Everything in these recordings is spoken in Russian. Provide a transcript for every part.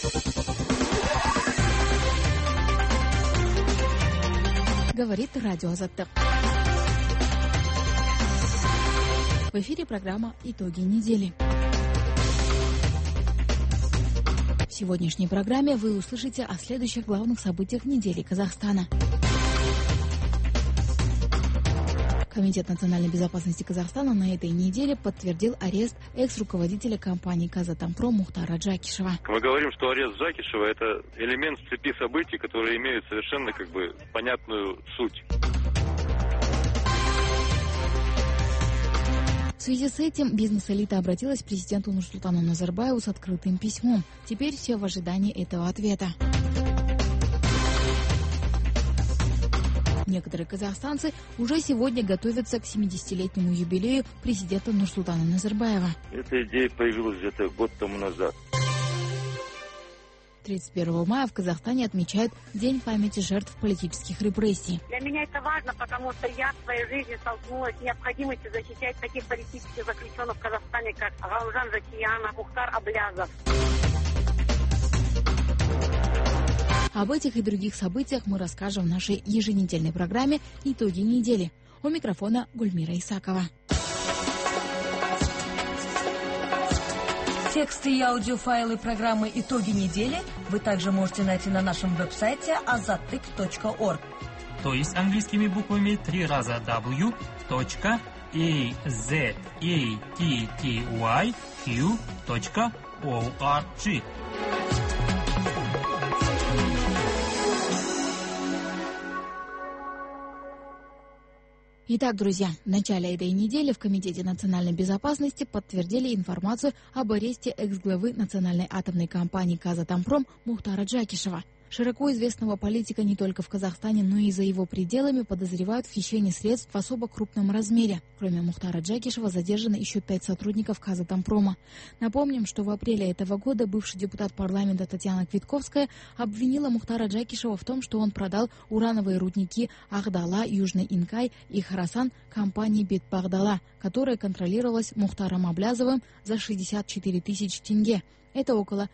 Говорит радио Азаттык. В эфире программа «Итоги недели». В сегодняшней программе вы услышите о следующих главных событиях недели Казахстана. Комитет национальной безопасности Казахстана на этой неделе подтвердил арест экс-руководителя компании «Казатомпром» Мухтара Джакишева. Мы говорим, что арест Джакишева – это элемент в цепи событий, которые имеют совершенно понятную суть. В связи с этим бизнес-элита обратилась к президенту Нурсултану Назарбаеву с открытым письмом. Теперь все в ожидании этого ответа. Некоторые казахстанцы уже сегодня готовятся к 70-летнему юбилею президента Нурсултана Назарбаева. Эта идея появилась где-то год тому назад. 31 мая в Казахстане отмечают День памяти жертв политических репрессий. Для меня это важно, потому что я в своей жизни столкнулась с необходимостью защищать таких политических заключенных в Казахстане, как Гаужан Закиянов, Мухтар Аблязов. Об этих и других событиях мы расскажем в нашей еженедельной программе «Итоги недели». У микрофона Гульмира Исакова. Тексты и аудиофайлы программы «Итоги недели» вы также можете найти на нашем веб-сайте azattyk.org. То есть английскими буквами 3 раза w.azattyq.org. Итак, друзья, в начале этой недели в Комитете национальной безопасности подтвердили информацию об аресте экс-главы национальной атомной компании «Казатомпром» Мухтара Джакишева. Широко известного политика не только в Казахстане, но и за его пределами подозревают в хищении средств в особо крупном размере. Кроме Мухтара Джакишева задержаны еще 5 сотрудников «Казатомпрома». Напомним, что в апреле этого года бывший депутат парламента Татьяна Квитковская обвинила Мухтара Джакишева в том, что он продал урановые рудники Ахдала, Южный Инкай и Харасан компании Бетбагдала, которая контролировалась Мухтаром Аблязовым за 64 тысячи тенге. Это около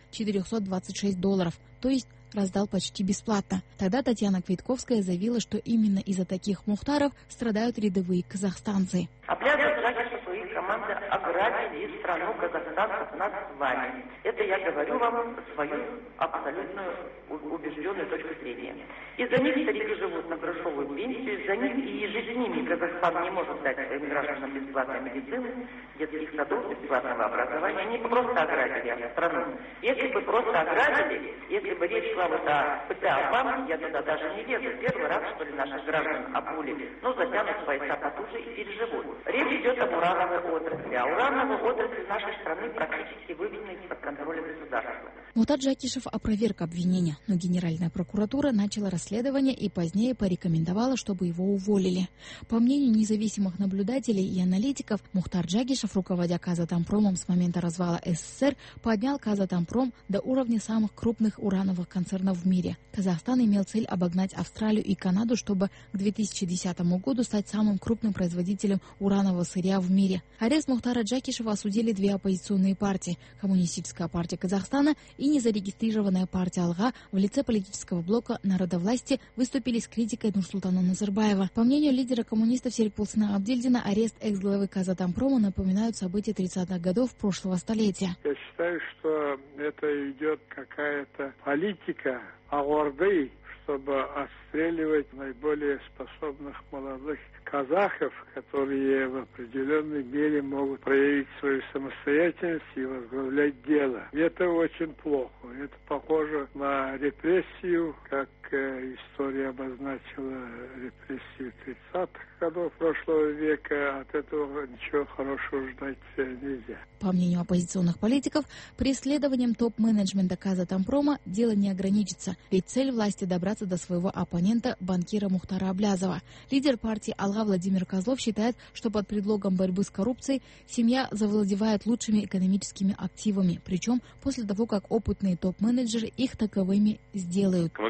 $426, то есть раздал почти бесплатно. Тогда Татьяна Квитковская заявила, что именно из-за таких мухтаров страдают рядовые казахстанцы. Аблязов, Джакишев и их команда ограбили страну казахстанцев нас с вами. Это я говорю вам свою абсолютную убежденную точку зрения. Из-за них старики живут на грошовую пенсию, из-за них и ежедневно Казахстан не может дать своим гражданам бесплатной медицины, детских садов, бесплатного образования. Они просто ограбили страну. Если бы просто ограбили, если бы речь шла вот о ПТА, я туда даже не лезу. Первый раз, что ли, наших граждан обули, но затянут пояса потуже и переживут. Речь идет об урановой отрасли. А урановая отрасль нашей страны практически выведена из-под контроля государства. Мухтар Джакишев опроверг обвинения, но Генеральная прокуратура начала расследование и позднее порекомендовала, чтобы его уволили. По мнению независимых наблюдателей и аналитиков, Мухтар Джакишев, руководя Казатомпромом с момента развала СССР, поднял Казатомпром до уровня самых крупных урановых концернов в мире. Казахстан имел цель обогнать Австралию и Канаду, чтобы к 2010 году стать самым крупным производителем уранового сырья в мире. Арест Мухтара Джакишева осудили 2 оппозиционные партии – Коммунистическая партия Казахстана и незарегистрированная партия «Алга» в лице политического блока народовластия выступили с критикой Нурсултана Назарбаева. По мнению лидера коммунистов Серикболсына Абдильдина, арест экс-главы Казатомпрома напоминает события 30-х годов прошлого столетия. Я считаю, что это идет какая-то политика Орды, чтобы отстреливать наиболее способных молодых казахов, которые в определенной мере могут проявить свою самостоятельность и возглавлять дело. И это очень плохо. Это похоже на репрессию, как история обозначила репрессию 30-х годов прошлого века. От этого ничего хорошего ждать нельзя. По мнению оппозиционных политиков, преследованием топ-менеджмента Казатомпрома дело не ограничится, ведь цель власти добраться до своего оппонента, банкира Мухтара Аблязова. Лидер партии «Алга» Владимир Козлов считает, что под предлогом борьбы с коррупцией семья завладевает лучшими экономическими активами, причем после того, как опытные топ-менеджеры их таковыми сделают. Мы говорим, что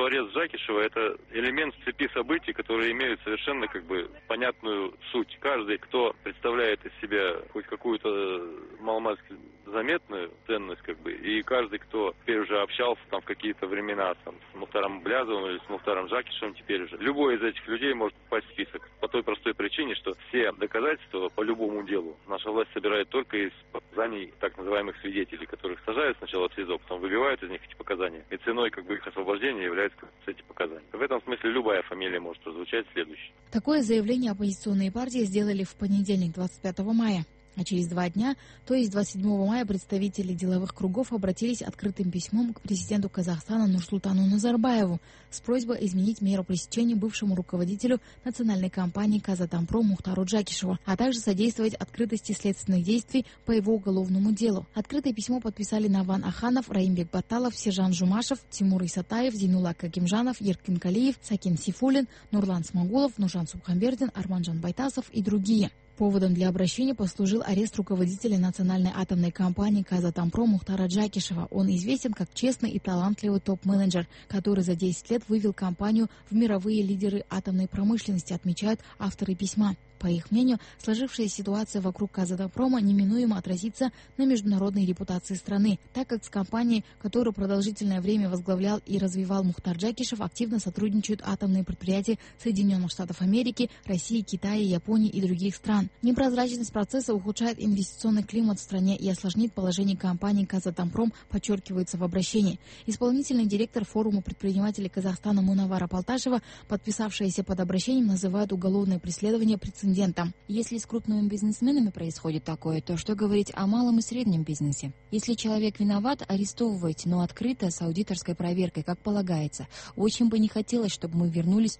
арест Жакишева – это элемент в цепи событий, которые имеют совершенно понятную суть. Каждый, кто представляет из себя хоть какую-то маломальски заметную ценность, и каждый, кто теперь уже общался в какие-то времена с Мухтаром Блязовым или с Мухтаром Жакишевым теперь уже, любой из этих людей может попасть в список. По той простой причине, что все доказательства по любому делу наша власть собирает только из показаний так называемых свидетелей, которых сажают сначала в СИЗО, потом выбивают из них эти показания. И ценой их освобождения являются эти показания. В этом смысле любая фамилия может прозвучать следующей. Такое заявление оппозиционные партии сделали в понедельник, 25 мая. А через 2 дня, то есть 27 мая, представители деловых кругов обратились открытым письмом к президенту Казахстана Нурсултану Назарбаеву с просьбой изменить меру пресечения бывшему руководителю национальной компании «Казатомпром» Мухтару Джакишеву, а также содействовать открытости следственных действий по его уголовному делу. Открытое письмо подписали Наван Аханов, Раимбек Баталов, Сержан Жумашев, Тимур Исатаев, Зейнулла Какимжанов, Еркин Калиев, Сакин Сифулин, Нурлан Смагулов, Нуржан Субхамбердин, Арманжан Байтасов и другие. Поводом для обращения послужил арест руководителя национальной атомной компании «Казатомпром» Мухтара Джакишева. Он известен как честный и талантливый топ-менеджер, который за 10 лет вывел компанию в мировые лидеры атомной промышленности, отмечают авторы письма. По их мнению, сложившаяся ситуация вокруг Казатомпрома неминуемо отразится на международной репутации страны, так как с компанией, которую продолжительное время возглавлял и развивал Мухтар Джакишев, активно сотрудничают атомные предприятия Соединенных Штатов Америки, России, Китая, Японии и других стран. Непрозрачность процесса ухудшает инвестиционный климат в стране и осложнит положение компании «Казатомпром», подчеркивается в обращении. Исполнительный директор форума предпринимателей Казахстана Мунавара Палташева, подписавшаяся под обращением, называет уголовное преследование прецедентом. Если с крупными бизнесменами происходит такое, то что говорить о малом и среднем бизнесе? Если человек виноват, арестовывайте, но открыто, с аудиторской проверкой, как полагается. Очень бы не хотелось, чтобы мы вернулись в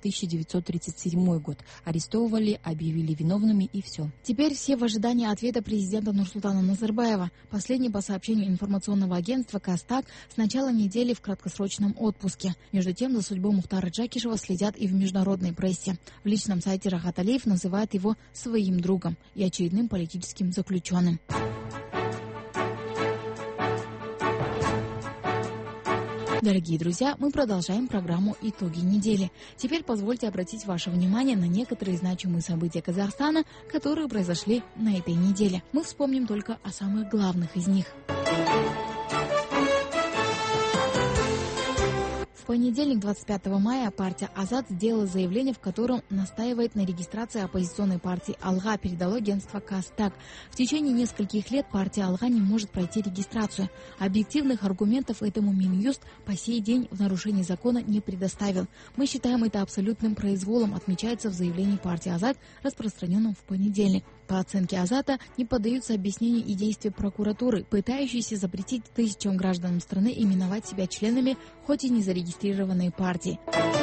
1937 год. Арестовывали, объявили виновными и все. Теперь все в ожидании ответа президента Нурсултана Назарбаева. Последний, по сообщению информационного агентства «Кастак», с начала недели в краткосрочном отпуске. Между тем, за судьбу Мухтара Джакишева следят и в международной прессе. В личном сайте Рахат Алиев называет его своим другом и очередным политическим заключенным. Дорогие друзья, мы продолжаем программу «Итоги недели». Теперь позвольте обратить ваше внимание на некоторые значимые события Казахстана, которые произошли на этой неделе. Мы вспомним только о самых главных из них. В понедельник, 25 мая, партия «Азат» сделала заявление, в котором настаивает на регистрации оппозиционной партии «Алга», передало агентство «Кастак». В течение нескольких лет партия «Алга» не может пройти регистрацию. Объективных аргументов этому Минюст по сей день в нарушении закона не предоставил. Мы считаем это абсолютным произволом, отмечается в заявлении партии «Азат», распространенном в понедельник. По оценке Азата, не поддаются объяснению и действия прокуратуры, пытающейся запретить тысячам гражданам страны именовать себя членами хоть и не зарегистрированной партии.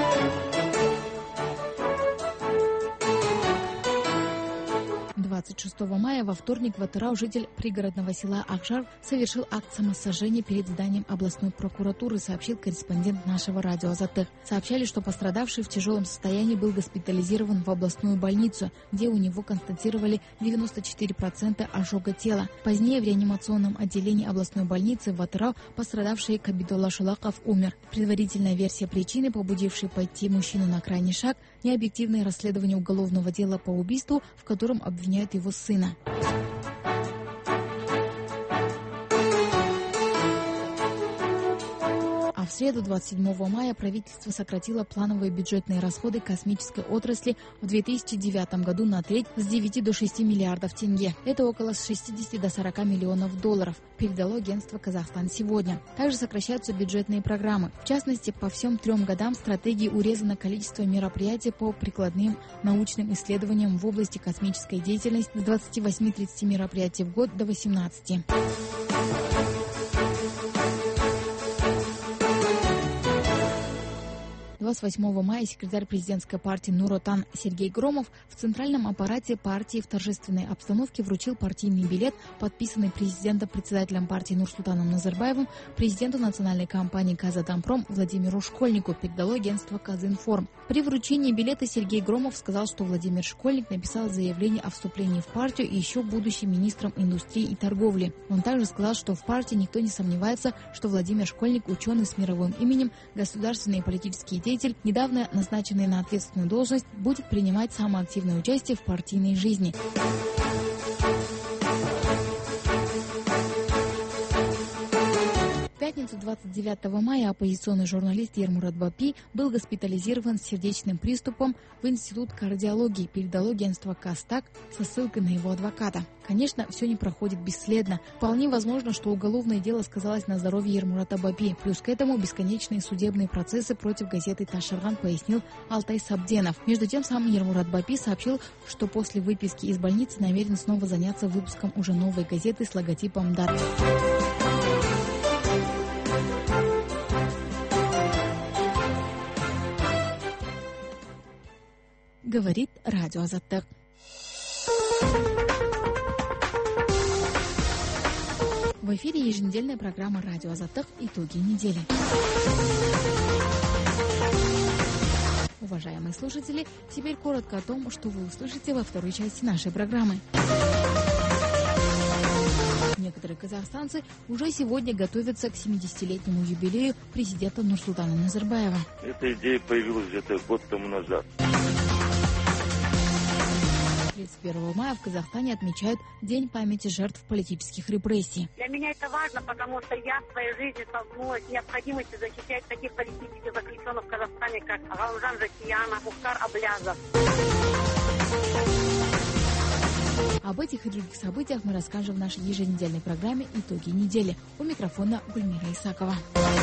26 мая во вторник в Атырау житель пригородного села Акжар совершил акт самосожжения перед зданием областной прокуратуры, сообщил корреспондент нашего радио «Азаттык». Сообщали, что пострадавший в тяжелом состоянии был госпитализирован в областную больницу, где у него констатировали 94% ожога тела. Позднее в реанимационном отделении областной больницы в Атырау пострадавший Кабидолла Шулаков умер. Предварительная версия причины, побудившей пойти мужчину на крайний шаг, необъективное расследование уголовного дела по убийству, в котором обвиняют его сына. А в среду, 27 мая, правительство сократило плановые бюджетные расходы космической отрасли в 2009 году на треть, с 9 до 6 миллиардов тенге. Это около 60 до 40 миллионов долларов, передало агентство «Казахстан сегодня». Также сокращаются бюджетные программы. В частности, по всем 3 годам в стратегии урезано количество мероприятий по прикладным научным исследованиям в области космической деятельности с 28-30 мероприятий в год до 18. 28 мая секретарь президентской партии Нур-Отан Сергей Громов в центральном аппарате партии в торжественной обстановке вручил партийный билет, подписанный президентом-председателем партии Нурсултаном Назарбаевым, президенту национальной компании «Казатомпром» Владимиру Школьнику, передало агентство «Казинформ». При вручении билета Сергей Громов сказал, что Владимир Школьник написал заявление о вступлении в партию и еще будучи министром индустрии и торговли. Он также сказал, что в партии никто не сомневается, что Владимир Школьник, ученый с мировым именем, государственный и политический деятель, недавно назначенный на ответственную должность, будет принимать самое активное участие в партийной жизни. В пятницу 29 мая оппозиционный журналист Ермурат Бапи был госпитализирован с сердечным приступом в Институт кардиологии, передало агентство «Кастак» со ссылкой на его адвоката. Конечно, все не проходит бесследно. Вполне возможно, что уголовное дело сказалось на здоровье Ермурата Бапи. Плюс к этому бесконечные судебные процессы против газеты «Ташарган», пояснил Алтай Сабденов. Между тем, сам Ермурат Бапи сообщил, что после выписки из больницы намерен снова заняться выпуском уже новой газеты с логотипом «ДАТ». Говорит радио Азаттык. В эфире еженедельная программа «Радио Азаттык. Итоги недели». Уважаемые слушатели, теперь коротко о том, что вы услышите во второй части нашей программы. Некоторые казахстанцы уже сегодня готовятся к 70-летнему юбилею президента Нурсултана Назарбаева. Эта идея появилась где-то год тому назад. 31 мая в Казахстане отмечают День памяти жертв политических репрессий. Для меня это важно, потому что я в своей жизни столкнулась с необходимостью защищать таких политических заключенных в Казахстане, как Гаужан Закияна, Мухтар Аблязов. Об этих и других событиях мы расскажем в нашей еженедельной программе «Итоги недели». У микрофона Гульмира Исакова.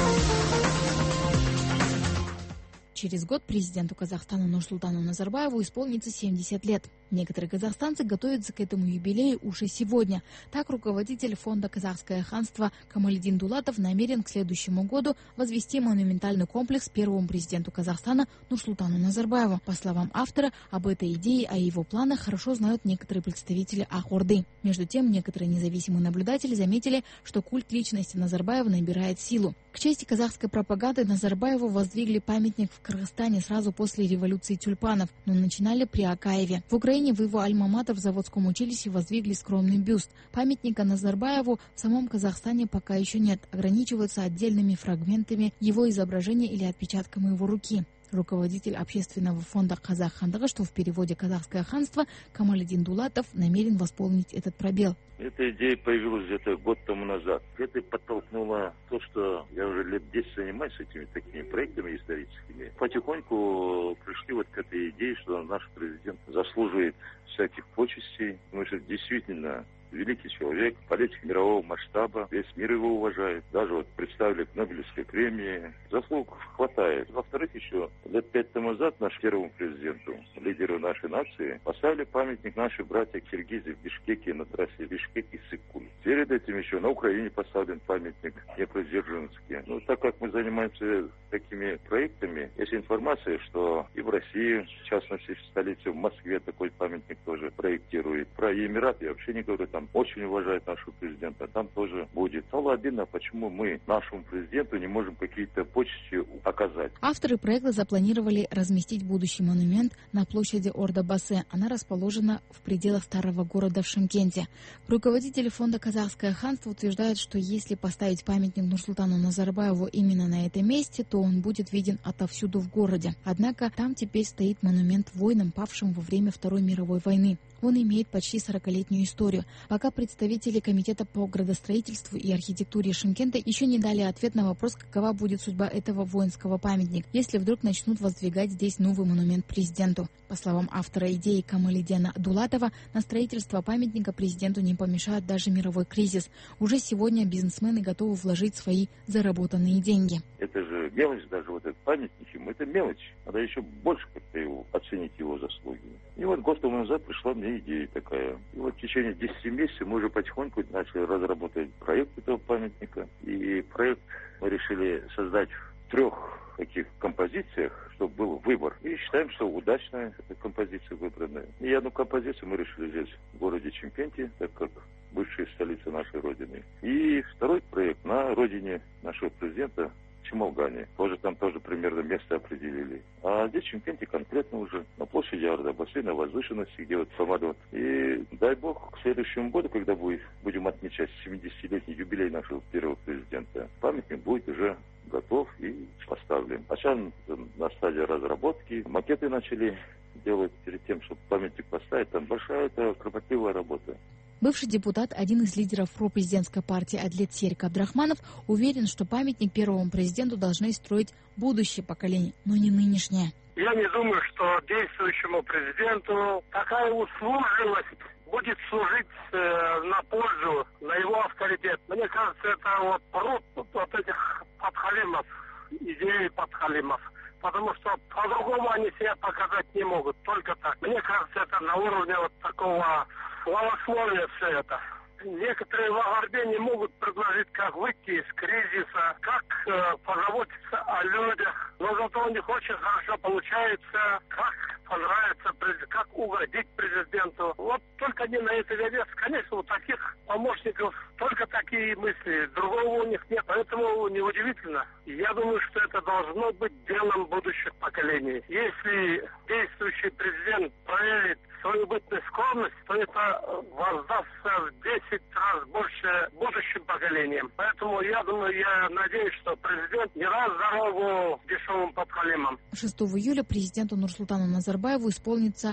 Через год президенту Казахстана Нурсултану Назарбаеву исполнится 70 лет. Некоторые казахстанцы готовятся к этому юбилею уже сегодня. Так, руководитель фонда «Казахское ханство» Камалидин Дулатов намерен к следующему году возвести монументальный комплекс первому президенту Казахстана Нурсултану Назарбаеву. По словам автора, об этой идее, о его планах хорошо знают некоторые представители Ак-Орды. Между тем, некоторые независимые наблюдатели заметили, что культ личности Назарбаева набирает силу. К чести казахской пропаганды Назарбаеву воздвигли памятник в Кыргызстане сразу после революции тюльпанов, но начинали при Акаеве. В Украине в его альма-матер в заводском училище воздвигли скромный бюст. Памятника Назарбаеву в самом Казахстане пока еще нет, ограничиваются отдельными фрагментами его изображения или отпечатками его руки. Руководитель общественного фонда «Казах хандығы», что в переводе «Казахское ханство», Камалидин Дулатов намерен восполнить этот пробел. Эта идея появилась где-то год тому назад. Это подтолкнуло то, что я уже лет 10 занимаюсь этими такими проектами историческими. Потихоньку пришли вот к этой идее, что наш президент заслуживает всяких почестей. Мы же действительно великий человек, политик мирового масштаба, весь мир его уважает. Даже вот представили к Нобелевской премии. Заслуг хватает. Во-вторых, еще лет 5 тому назад нашему первому президенту, лидеру нашей нации, поставили памятник нашей братья Киргизии в Бишкеке, на трассе Бишкек-Иссык-Куль. Перед этим еще на Украине поставлен памятник Днепродзержинске. Ну, так как мы занимаемся такими проектами, есть информация, что и в России, в частности в столице, в Москве такой памятник тоже проектирует. Про Эмират я вообще не говорю, там очень уважают нашего президента, там тоже будет. Стало обидно, почему мы нашему президенту не можем какие-то почести оказать. Авторы проекта запланировали разместить будущий монумент на площади Орда-Басе. Она расположена в пределах старого города в Шымкенте. Руководители фонда «Казахское ханство» утверждают, что если поставить памятник Нурсултану Назарбаеву именно на этом месте, то он будет виден отовсюду в городе. Однако там теперь стоит монумент воинам, павшим во время Второй мировой войны. Он имеет почти 40-летнюю историю. Пока представители Комитета по градостроительству и архитектуре Шымкента еще не дали ответ на вопрос, какова будет судьба этого воинского памятника, если вдруг начнут воздвигать здесь новый монумент президенту. По словам автора идеи Камалидина Дулатова, на строительство памятника президенту не помешает даже мировой кризис. Уже сегодня бизнесмены готовы вложить свои заработанные деньги. Это же мелочь, даже вот этот памятник ему, это мелочь. Надо еще больше как-то его оценить его заслуги. И вот год тому назад пришла мне идея такая. И вот в течение 10 месяцев мы уже потихоньку начали разработать проект этого памятника. И проект мы решили создать в 3 таких композициях, чтобы был выбор. И считаем, что удачная эта композиция выбранная. И одну композицию мы решили здесь, в городе Чимкенте, так как бывшая столица нашей Родины. И второй проект на родине нашего президента Чимолгане. Там тоже примерно место определили. А здесь в Чимкенте конкретно уже на площади Ардабасы, на возвышенности, где вот самолет. И дай бог, к следующему году, когда будем отмечать 70-летний юбилей нашего первого президента, памятник будет уже готов и поставлен. А сейчас на стадии разработки. Макеты начали делать перед тем, чтобы памятник поставить. Там большая кропотливая работа. Бывший депутат, один из лидеров пропрезидентской партии Адлет Серик Абдрахманов, уверен, что памятник первому президенту должны строить будущее поколение, но не нынешнее. Я не думаю, что действующему президенту такая услужливость будет служить на пользу, на его авторитет. Мне кажется, это вот этих подхалимов, идеи подхалимов. Потому что по-другому они себя показать не могут, только так. Мне кажется, это на уровне вот такого славословия все это. Некоторые в Агарде не могут предложить, как выйти из кризиса, как позаботиться о людях. Но зато у них очень хорошо получается, как понравится, как угодить президенту. Вот только они на это ведутся. Конечно, у таких помощников только такие мысли. Другого у них нет. Поэтому неудивительно. Я думаю, что это должно быть делом будущих поколений. Если действующий президент проявит свою бытность скромность, то это воздастся в 10 раз больше будущим поколениям. Поэтому я думаю, я надеюсь, что президент не даст дорогу дешевым подхалимам. 6 июля президенту Нурсултану Назарбаеву исполнится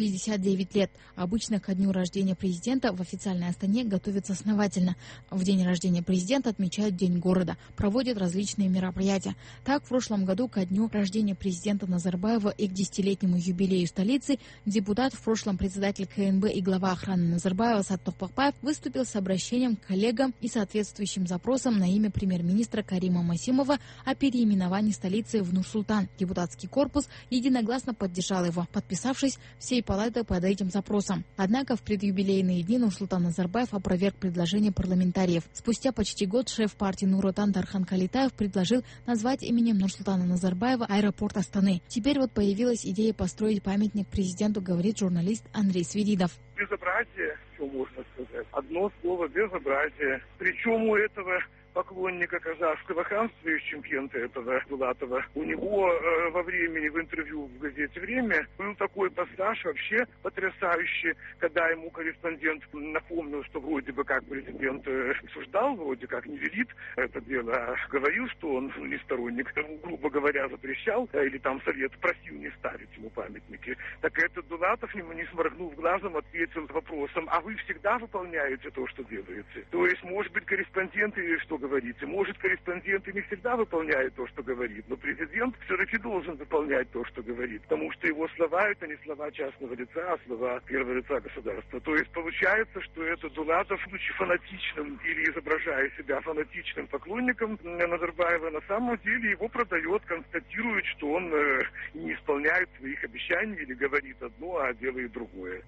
69 лет. Обычно ко дню рождения президента в официальной Астане готовятся основательно. В день рождения президента отмечают День города, проводят различные мероприятия. Так, в прошлом году ко дню рождения президента Назарбаева и к 10-летнему юбилею столицы депутат, в прошлом председатель КНБ и глава охраны Назарбаева Саад Токпакбаев выступил с обращением к коллегам и соответствующим запросом на имя премьер-министра Карима Масимова о переименовании столицы в Нур-Султан. Депутатский корпус единогласно поддержал его, подписавшись всей палатой под этим запросом. Однако в предюбилейные дни Нурсултан Назарбаев опроверг предложение парламентариев. Спустя почти год шеф партии Нур-Отан Дархан Калитаев предложил назвать именем Нурсултана Назарбаева аэропорт Астаны. Теперь вот появилась идея построить памятник президенту, говорит журналист Андрей Свиридов. Безобразие, что можно сказать. Одно слово — безобразие. Причем у этого поклонника казахского ханства из Чимкента, этого Дулатова, у него во времени в интервью в газете «Время» был такой пассаж вообще потрясающий, когда ему корреспондент напомнил, что вроде бы как президент осуждал, вроде как не велит это дело, а говорил, что он не сторонник, грубо говоря, запрещал, или там совет просил не ставить ему памятники. Так этот Дулатов, ему не сморгнув глазом, ответил вопросом: а вы всегда выполняете то, что делаете? То есть, может быть, корреспондент или что говорите. Может, корреспондент и не всегда выполняет то, что говорит, но президент все-таки должен выполнять то, что говорит, потому что его слова — это не слова частного лица, а слова первого лица государства. То есть получается, что этот Дулатов, будучи фанатичным или изображая себя фанатичным поклонником Назарбаева, на самом деле его продает, констатирует, что он не исполняет своих обещаний или говорит одно, а делает другое.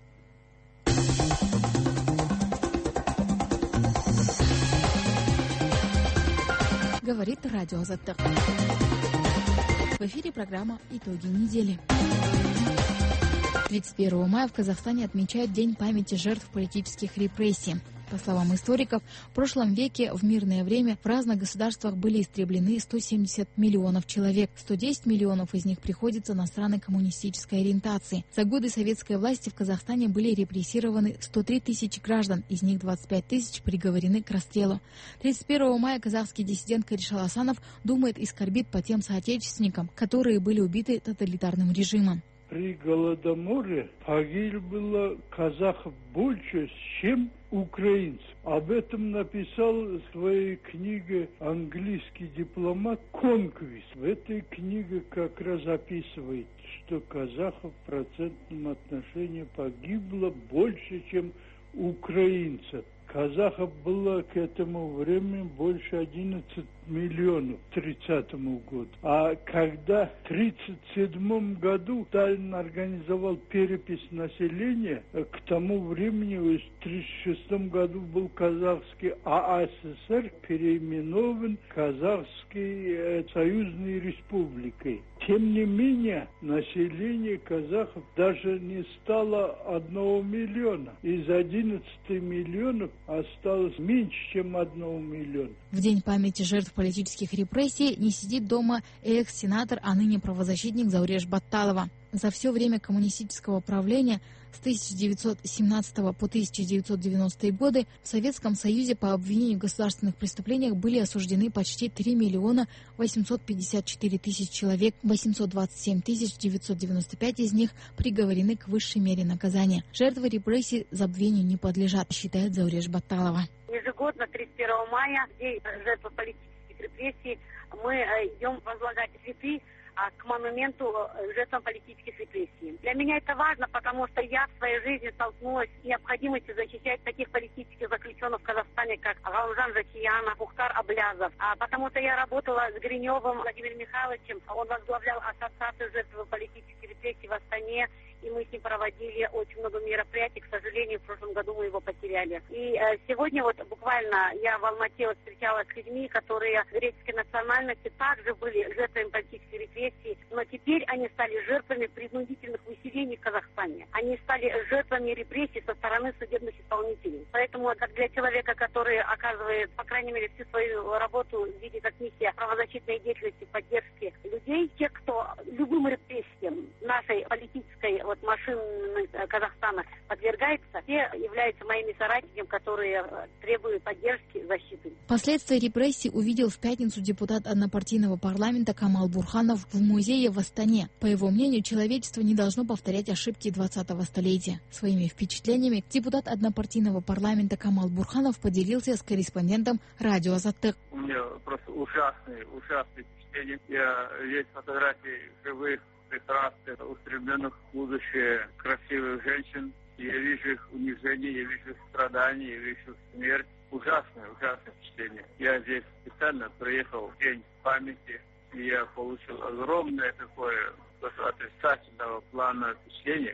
Говорит радио Азаттык. В эфире программа «Итоги недели». 31 мая в Казахстане отмечают День памяти жертв политических репрессий. По словам историков, в прошлом веке в мирное время в разных государствах были истреблены 170 миллионов человек. 110 миллионов из них приходится на страны коммунистической ориентации. За годы советской власти в Казахстане были репрессированы 103 тысячи граждан, из них 25 тысяч приговорены к расстрелу. 31 мая казахский диссидент Каришал Асанов думает и скорбит по тем соотечественникам, которые были убиты тоталитарным режимом. При Голодоморе погибло казахов больше, чем украинцев. Об этом написал в своей книге английский дипломат Конквист. В этой книге как раз описывает, что казахов в процентном отношении погибло больше, чем украинцев. казахов было к этому времени больше 11 миллионов к 30-му году. А когда в 1937 году Сталин организовал перепись населения, к тому времени, в 1936 году был казахский АССР переименован Казахской союзной республикой. Тем не менее, население казахов даже не стало 1 миллиона. Из 11 миллионов осталось меньше, чем 1 миллиона. В день памяти жертв политических репрессий не сидит дома экс-сенатор, а ныне правозащитник Зауреш Батталова. За все время коммунистического правления с 1917 по 1990 годы в Советском Союзе по обвинению в государственных преступлениях были осуждены почти 3 миллиона 854 тысяч человек, 827 995 из них приговорены к высшей мере наказания. Жертвы репрессий забвению не подлежат, считает Зауреш Батталова. Ежегодно 31 мая, в день жертв политических репрессий, мы идем возлагать цветы к монументу жертвам политических репрессий. Для меня это важно, потому что я в своей жизни столкнулась с необходимостью защищать таких политических заключенных в Казахстане, как Гаужан Закияна, Мухтар Аблязов. Потому что я работала с Гриневым Владимиром Михайловичем, он возглавлял ассоциацию жертв политических репрессий в Астане, и мы с ним проводили очень много мероприятий. К сожалению, в прошлом году мы его потеряли. И сегодня вот буквально я в Алмате встречалась с людьми, которые греческой национальности также были жертвами политических репрессий, но теперь они стали жертвами принудительных выселений в Казахстане. Они стали жертвами репрессий со стороны судебных исполнителей. Поэтому, как для человека, который оказывает, по крайней мере, всю свою работу в виде как миссия правозащитной деятельности, поддержки людей, те, кто любым репрессиям нашей политической машины Казахстана подвергается, все являются моими соратниками, которые требуют поддержки, защиты. Последствия репрессий увидел в пятницу депутат однопартийного парламента Камал Бурханов в музее в Астане. По его мнению, человечество не должно повторять ошибки 20-го столетия. Своими впечатлениями депутат однопартийного парламента Камал Бурханов поделился с корреспондентом радио «Азаттык». У меня просто ужасные впечатления. Есть фотографии живых, прекрасных, устремленных в будущее красивых женщин. Я вижу их унижение, я вижу их страдания, я вижу смерть. Ужасное впечатление. Я здесь специально приехал в день памяти, и я получил огромное такое отрицательного плана впечатление.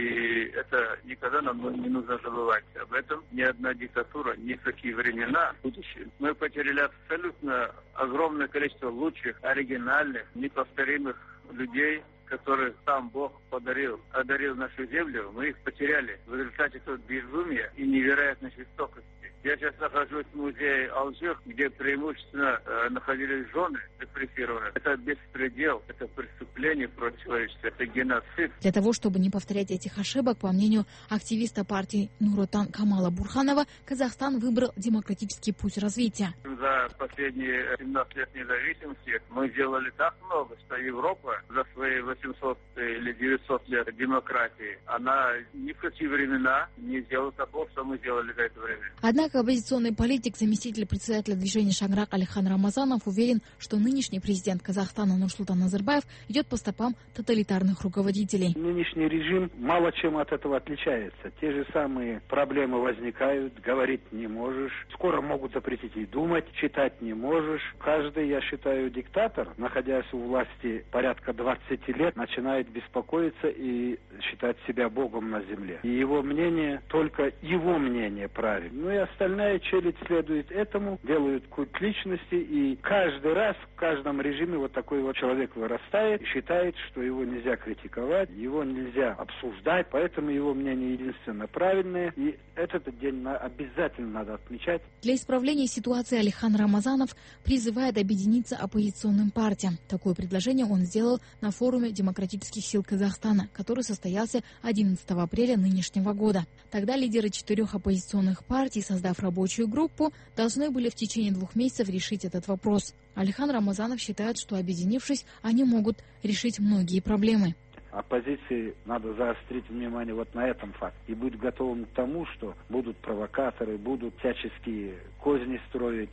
И это никогда нам не нужно забывать. Об этом ни одна диктатура, ни в какие времена в будущем. Мы потеряли абсолютно огромное количество лучших, оригинальных, неповторимых людей, которых сам Бог одарил нашу землю. Мы их потеряли в результате этого безумия и невероятной жестокости. Я сейчас нахожусь в музее Алжир, где преимущественно находились жены репрессированных. Это беспредел, это преступление против человечества, это геноцид. Для того, чтобы не повторять этих ошибок, по мнению активиста партии Нур-Отан Камала Бурханова, Казахстан выбрал демократический путь развития. За последние 17 лет независимости мы сделали так много, что Европа за свои 800 или 900 лет демократии, она ни в какие времена не сделала такого, что мы сделали за это время. Однако оппозиционный политик, заместитель председателя движения «Шаграк» Алихан Рамазанов уверен, что нынешний президент Казахстана Нурсултан Назарбаев идет по стопам тоталитарных руководителей. Нынешний режим мало чем от этого отличается. Те же самые проблемы возникают, говорить не можешь, скоро могут запретить и думать, читать не можешь. Каждый, я считаю, диктатор, находясь у власти порядка 20 лет, начинает беспокоиться и считать себя богом на земле. И его мнение, только его мнение правильно. Ну и остальная челядь следует этому, делают культ личности, и каждый раз в каждом режиме вот такой вот человек вырастает и считает, что его нельзя критиковать, его нельзя обсуждать, поэтому его мнение единственно правильное, и этот день обязательно надо отмечать. Для исправления ситуации Алихан Рамазанов призывает объединиться оппозиционным партиям. Такое предложение он сделал на форуме демократических сил Казахстана, который состоялся 11 апреля нынешнего года. Тогда лидеры 4 оппозиционных партий, создав рабочую группу, должны были в течение 2 месяцев решить этот вопрос. Алихан Рамазанов считает, что объединившись, они могут решить многие проблемы. Оппозиции надо заострить внимание вот на этом факте и быть готовым к тому, что будут провокаторы, будут всяческие козни строить,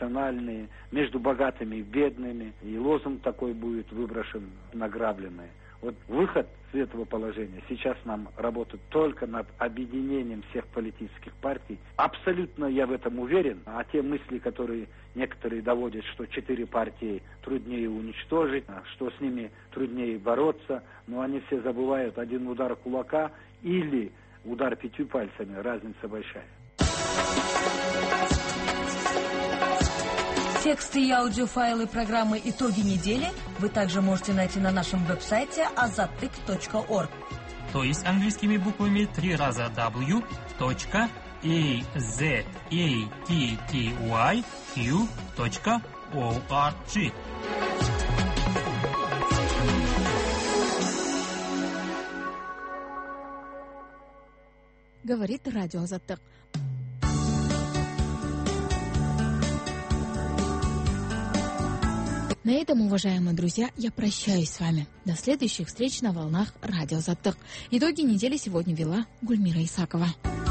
межнациональные, между богатыми и бедными, и лозунг такой будет выброшен, награбленный. Вот выход из этого положения сейчас нам работать только над объединением всех политических партий. Абсолютно я в этом уверен. А те мысли, которые некоторые доводят, что 4 партии труднее уничтожить, что с ними труднее бороться, но они все забывают: один удар кулака или удар 5 пальцами, разница большая. Тексты и аудиофайлы программы «Итоги недели» вы также можете найти на нашем веб-сайте azatik.org. То есть английскими буквами 3 раза w.azattyq.org. Говорит радио Азаттык. На этом, уважаемые друзья, я прощаюсь с вами. До следующих встреч на волнах радио Азаттык. Итоги недели сегодня вела Гульмира Исакова.